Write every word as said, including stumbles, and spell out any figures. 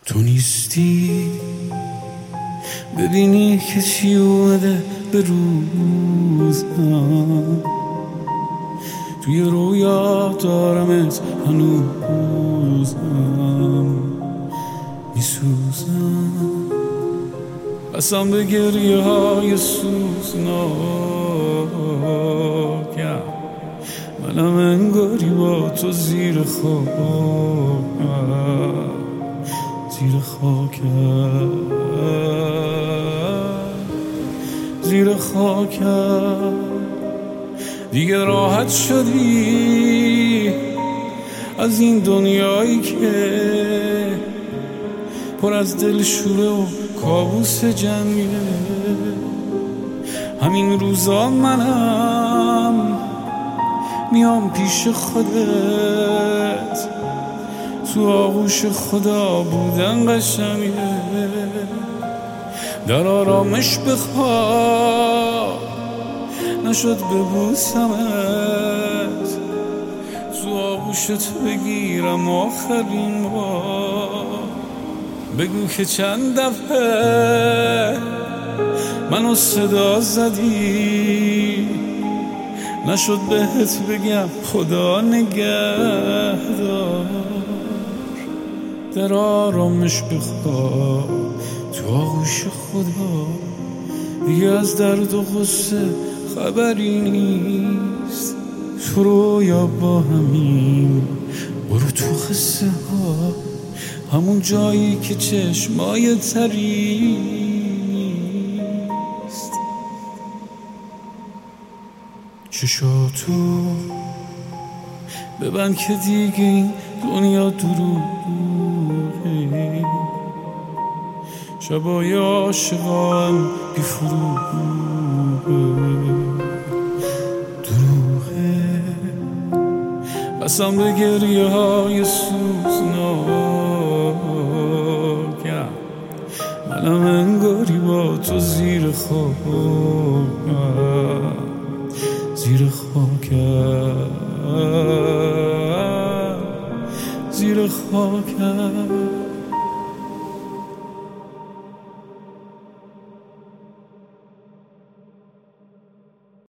تو نیستی ببینی که چی اومده به روزم، توی رویا دارمت هنوزم، میسوزم قسم به گریه های سوزناکم، منم انگاری با تو زیر خاکم، زیر خاکم، زیر خاکم. دیگه راحت شدی از این دنیایی که پر از دلشوره و کابوس جنگه. همین روزا منم میام پیش خودت، تو آغوش خدا بودن قشنگه. در آرامش بخواب نشد ببوسمت، تو آغوشت بگیرم آخرین بار. بگو که چند دفعه منو صدا زدی، نشد بهت بگم خدا نگهدار. در آرامش بخواب تو آغوش خدا، دیگه از درد و غصه خبری نیست. تو رویا با همین برو تو قصه ها، همون جایی که چشمای تری نیست. چشاتو ببند که دیگه این دنیا دروغه، شبای عاشقان بی فروغه، دروغه قسم به گریه های سوزناکم، منم انگاری با تو زیر خاکم، زیر خاکم، زیر خاکم.